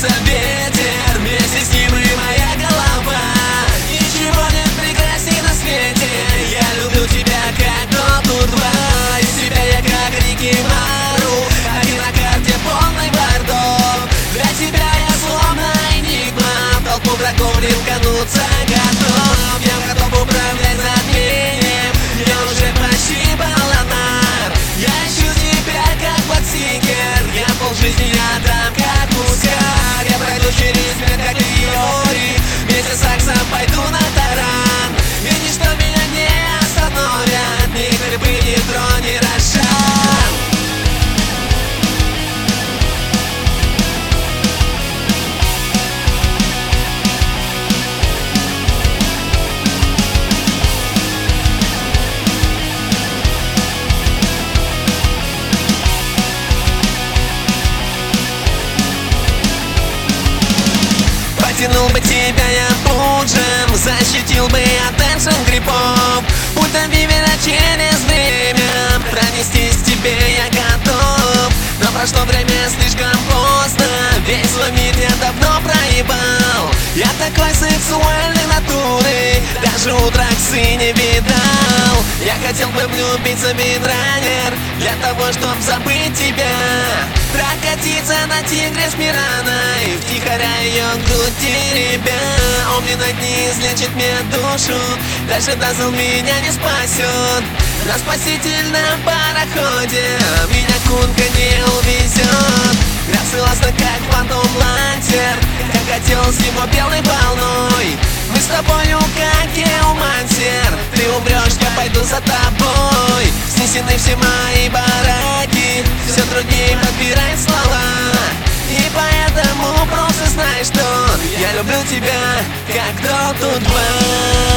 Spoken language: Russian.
поднимется ветер, вместе с ним и моя голова. Ничего нет прекрасней на свете, я люблю тебя, как тот два. Из тебя я как реки Мару, один на карте полный бардов. Для тебя я словно энигма, в толпу врагов ринкануться готов. Я готов управлять затмением, я уже почти баланар. Я ищу тебя как подсикер, я полжизни отдам как мускар. Я пройду через мир как Иори, вместе с саксом пойду на таран. И ничто меня не остановит, ни грибы, ни дрон, ни Рошан. Потянул бы тебя я пуджем, защитил бы от эншен грибов. Путь до вивера через время, пронестись тебе я готов. Но прошло время слишком поздно, весь свой мир я давно проебал. Я такой сексуальной натуры, даже утраксы не видал. Я хотел бы влюбиться в бедранер, для того, чтоб забыть тебя. Прокатиться на тигре с Мираной, втихаря ее грудь теребя. Он мне над ней излечит мне душу, даже дазл меня не спасет. На спасительном пароходе меня кунка не увезет. Я согласна, как фантом лансер, как хотел с его белой волной. Мы с тобою как геомансер, ты умрешь, я пойду за тобой. Снесены все мои бараки, все труднее подбирать слова. И поэтому просто знай, что я люблю тебя, как тот два.